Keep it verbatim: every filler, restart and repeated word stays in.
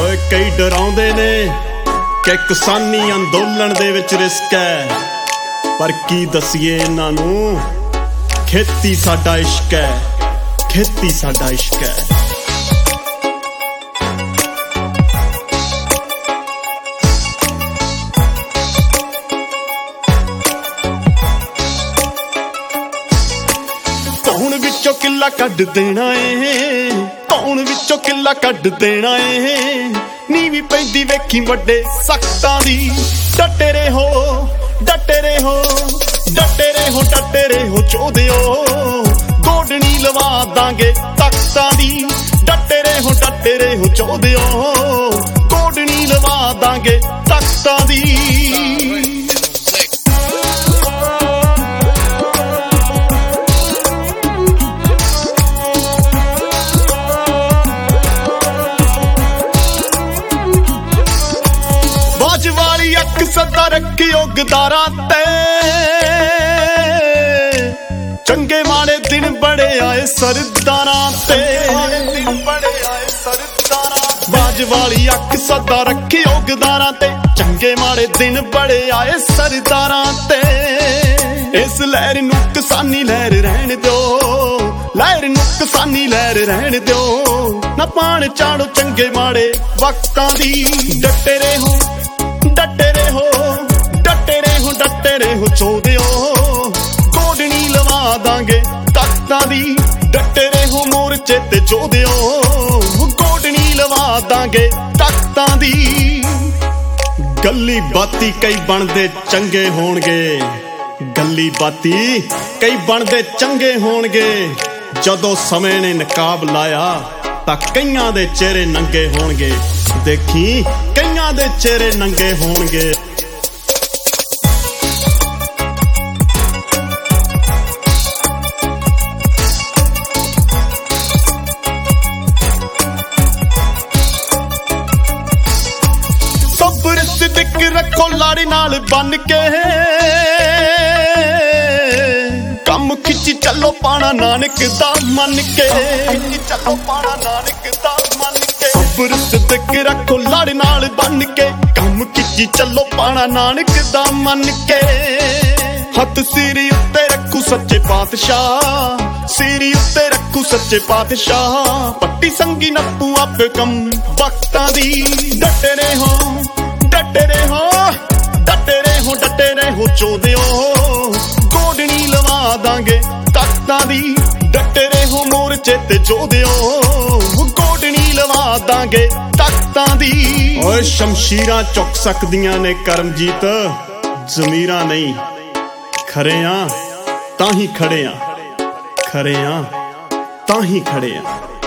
ਓਏ ਕਈ ਡਰਾਉਂਦੇ ਨੇ ਕਿ ਕਿਸਾਨੀ ਅੰਦੋਲਨ ਦੇ ਵਿੱਚ ਰਿਸਕ ਹੈ, ਪਰ ਕੀ ਦਸੀਏ ਇਹਨਾਂ ਨੂੰ, ਖੇਤੀ ਸਾਡਾ ਇਸ਼ਕ ਹੈ, ਖੇਤੀ ਸਾਡਾ ਇਸ਼ਕ ਹੈ। ਕੌਣ ਵਿੱਚੋਂ ਕਿੱਲਾ ਕੱਢ ਦੇਣਾ ਏ, ਕੌਣ ਵਿੱਚੋਂ ਕਿੱਲਾ ਕੱਢ ਦੇਣਾ ਏ, ਨੀਵੀਂ ਪੈਂਦੀ ਵੇਖੀ ਵੱਡੇ ਸਖਤਾਂ ਦੀ। ਡਟੇ ਰਹੋ ਡਟੇ ਰਹੋ ਡਟੇ ਰਹੋ ਡਟੇ ਰਹੋ ਚੋਦਿਓ, ਗੋਡਣੀ ਲਵਾ ਦਾਂਗੇ ਤਖਤਾਂ ਦੀ। ਡਟੇ ਰਹੋ ਡਟੇ ਰਹੋ ਚੋਦਿਓ, ਗੋਡਣੀ ਲਵਾ ਦਾਂਗੇ ਤਖਤਾਂ ਦੀ। ਵਾਲੀ ਅੱਖ ਸਦਾ ਰੱਖਿਓ ਗਦਾਰਾਂ ਤੇ, ਚੰਗੇ ਮਾੜੇ ਦਿਨ ਬੜੇ ਆਏ ਸਰਦਾਰਾਂ ਤੇ। ਬਾਜ ਵਾਲੀ ਅੱਖ ਸਦਾ ਰੱਖਿਓ ਗਦਾਰਾਂ ਤੇ, ਚੰਗੇ ਮਾੜੇ ਦਿਨ ਬੜੇ ਆਏ ਸਰਦਾਰਾਂ ਤੇ। ਇਸ ਲਹਿਰ ਨੂੰ ਕਿਸਾਨੀ ਲਹਿਰ ਰਹਿਣ ਦਿਓ, ਲਹਿਰ ਨੂੰ ਕਿਸਾਨੀ ਲਹਿਰ ਰਹਿਣ ਦਿਓ, ਨਾ ਪਾਣ ਚਾੜੋ ਚੰਗੇ ਮਾੜੇ ਵਕਤਾਂ ਦੀ। ਡਟੇ ਰਹੋ ਡਟੇ ਰਹੋ ਡਟੇ ਰਹੋ ਡਟੇ ਰਹੋ ਚੋਦਿਓ, ਗੋਡਣੀ ਲਵਾ ਦਾਂਗੇ ਤਖਤਾਂ ਦੀ। ਡਟੇ ਰਹੋ ਮੋਰਚੇ ਤੇ ਚੋਦਿਓ, ਗੋਡਣੀ ਲਵਾ ਦਾਂਗੇ ਤਖਤਾਂ ਦੀ। ਗੱਲੀ ਬਾਤੀ ਕਈ ਬਣਦੇ ਚੰਗੇ ਹੋਣਗੇ, ਗੱਲੀ ਬਾਤੀ ਕਈ ਬਣਦੇ ਚੰਗੇ ਹੋਣਗੇ, ਜਦੋਂ ਸਮੇਂ ਨੇ ਨਕਾਬ ਲਾਇਆ ਤਾਂ ਕਈਆਂ ਦੇ ਚਿਹਰੇ ਨੰਗੇ ਹੋਣਗੇ। ਦੇਖੀ ਕਈਆਂ ਦੇ ਚਿਹਰੇ ਨੰਗੇ ਹੋਣਗੇ। ਸਬਰ ਸਿਦਕ ਰੱਖੋ ਲਾੜੀ ਨਾਲ ਬੰਨ ਕੇ, ਕੰਮ ਖਿੱਚੀ ਚੱਲੋ ਪਾਣਾ ਨਾਨਕ ਦਾ ਮੰਨ ਕੇ। ਚੱਲੋ ਪਾਣਾ ਨਾਨਕ ਦਾ ਮੰਨ ਕੇ। ਸਬਰ ਸਿਦਕ ਰੱਖੋ ਲਾੜੀ ਨਾਲ ਬੰਨ ਕੇ, ਕੰਮ ਖਿੱਚੀ ਚੱਲੋ ਪਾਣਾ ਨਾਨਕ ਦਾ ਮੰਨ ਕੇ। ਹੱਥ ਸਿਰ ਉੱਤੇ ਰੱਖੂ ਸੱਚੇ ਪਾਤਸ਼ਾਹ, ਸਿਰ ਉੱਤੇ ਰੱਖੂ ਸੱਚੇ ਪਾਤਸ਼ਾਹ, ਪੱਟੀ ਸੰਗੀ ਨੱਪੂ ਆਪੇ ਕੰਮ ਵਕਤਾਂ ਦੀ। ਡਟੇ ਰਹੋ ਡਟੇ ਰਹੋ ਡਟੇ ਰਹੋ ਡਟੇ ਰਹੋ ਚੋਦਿਓ, ਗੋਡਣੀ ਲਵਾ ਦਾਂਗੇ ਤਖਤਾਂ ਦੀ। ਡਟੇ ਰਹੋ ਮੋਰਚੇ ਤੇ ਚੋਦਿਓ, ਗੋਡਣੀ ਲਵਾ ਦਾਂਗੇ ਤਖਤਾਂ ਦੀ। ਓਏ ਸ਼ਮਸ਼ੀਰਾਂ ਚੁੱਕ ਸਕਦੀਆਂ ਨੇ ਕਰਮਜੀਤ, ਜ਼ਮੀਰਾਂ ਨਹੀਂ। ਖਰੇ ਆਂ ਤਾਂ ਹੀ ਖੜੇ ਆਂ, ਖਰੇ ਆਂ ਤਾਂ ਹੀ ਖੜੇ ਆਂ।